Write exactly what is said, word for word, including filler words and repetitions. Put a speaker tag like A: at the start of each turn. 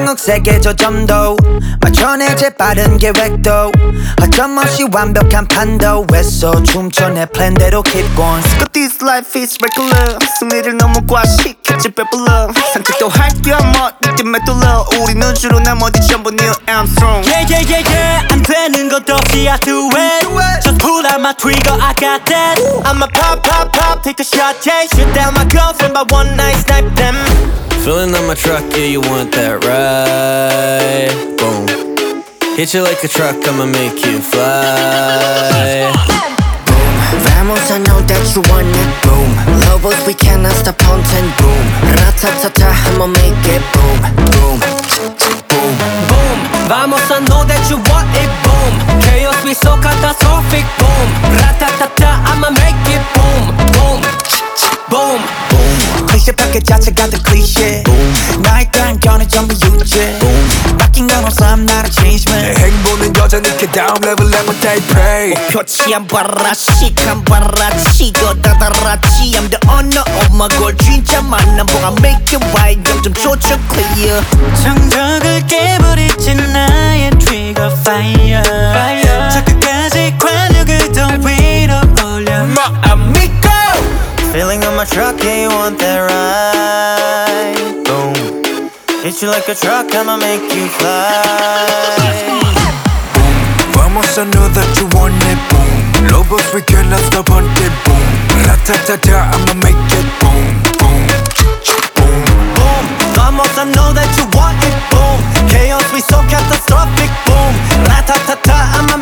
A: 묵묵세게 조점도 맞춰내 재빠른 계획도 어점없이 완벽한 판도 애써 춤춰 내 플랜대로 keep going.
B: But this life is regular. 승리를 너무 과식했지 배불러. 산책도 할게 뭐 이쯤에 뚫러. 우리는 주로 나머지 전부 Neil Armstrong.
C: Yeah yeah yeah yeah 안 되는 것 없이 I do it. Just pull out my trigger I got that. I'ma pop pop pop take a shot yeah. Shoot down my girlfriend by one night snipe them.
D: Filling up my truck, yeah, you want that ride. Boom. Hit you like a truck, I'ma make you fly.
A: Boom. Vamos, I know that you want it. Boom. Lobos, we cannot stop haunting. Boom. Ratatata, I'ma make it. Boom. Boom. Boom.
C: Boom. Vamos, I know that you want it. Boom. Chaos be so catastrophic. Boom. Ratatata, I'ma make it. Boom. Boom. Boom.
A: 클리셰 패킷 자체가 더 클리셰 나의 단견은 전부 유죄 바뀐 건 없어 I'm not a change man.
E: 내 행보는 여전히 그 다음 레벨에만 they pray.
B: 표치 안 봐라 시간 봐라 치고 다다라치 I'm the owner of my goal 진짜 만남 보가 make it right 점점 조져 clear.
C: 정적을 깨버리지 나의 trigger fire, fire. 저 끝까지 관력을 더 위로 올려
B: My amigo.
A: Feeling on my truck, yeah, you want that ride. Boom. Hit you like a truck, I'ma make you fly.
E: Boom. Vamos, I know that you want it. Boom. Lobos, we cannot stop hunting. Boom. Ratatata, I'ma make it. Boom. Boom. Boom.
C: Boom. Vamos, I know that you want it. Boom. Chaos be so catastrophic. Boom. Ratatata, I'ma